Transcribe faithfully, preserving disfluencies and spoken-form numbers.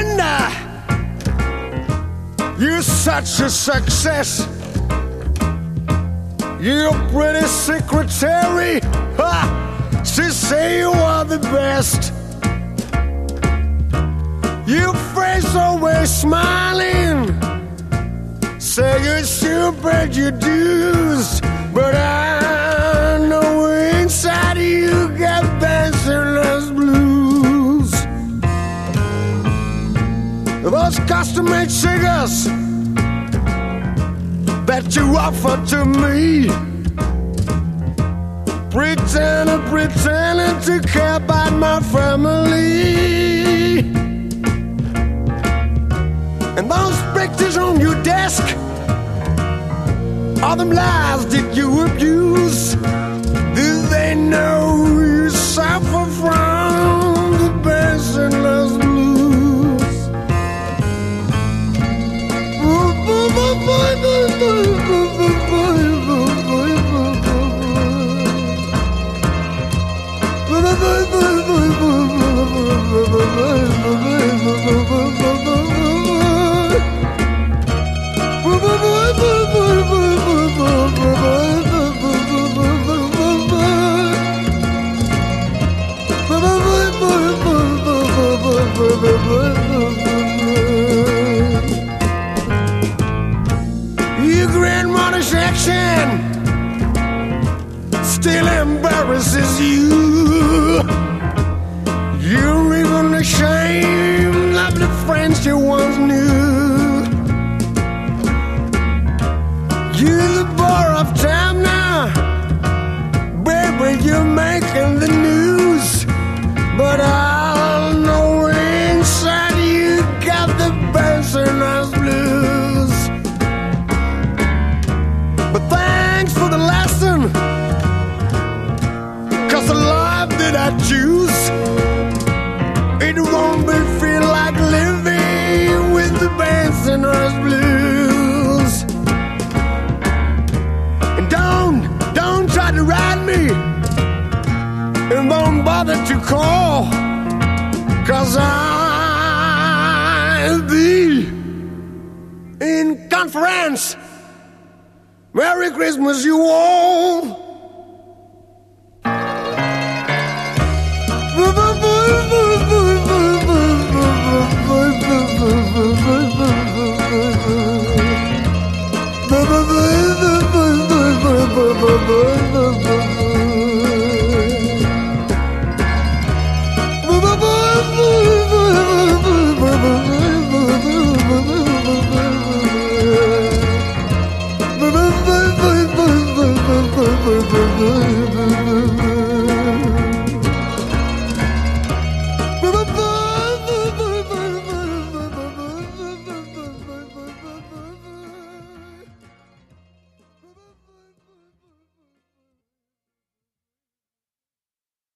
wonder you're such a success. Your pretty secretary, ha, she say you are the best. Your face always smiling, say you sure paid your dues, but I know inside you got bachelor's blues. Those custom-made cigars that you offer to me, pretending, pretending to care about my family. And those pictures on your desk, all them lies that you abuse, do they know you suffer from the bachelor's blues? Your grandmother's accent still embarrasses you. You're even ashamed of the friends you once knew. You're the bore of time now, baby, you're making the news, but I know inside you got the bachelor's blues. But thanks for the lesson, 'cause the life that I choose, it won't be feel like living with the bachelor's blues. And don't, don't try to ride me, and don't bother to call, 'cause I'll be in conference. Merry Christmas, you all.